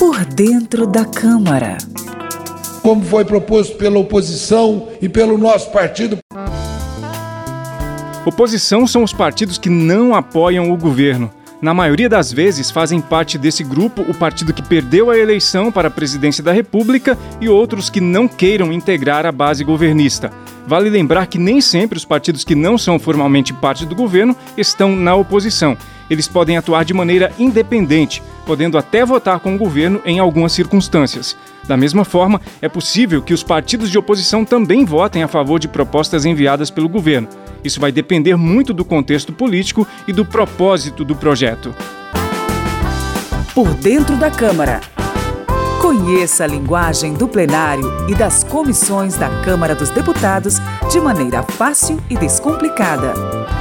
Por dentro da Câmara. Como foi proposto pela oposição e pelo nosso partido. Oposição são os partidos que não apoiam o governo. Na maioria das vezes, fazem parte desse grupo o partido que perdeu a eleição para a presidência da República e outros que não queiram integrar a base governista. Vale lembrar que nem sempre os partidos que não são formalmente parte do governo estão na oposição. Eles podem atuar de maneira independente, podendo até votar com o governo em algumas circunstâncias. Da mesma forma, é possível que os partidos de oposição também votem a favor de propostas enviadas pelo governo. Isso vai depender muito do contexto político e do propósito do projeto. Por dentro da Câmara. Conheça a linguagem do plenário e das comissões da Câmara dos Deputados de maneira fácil e descomplicada.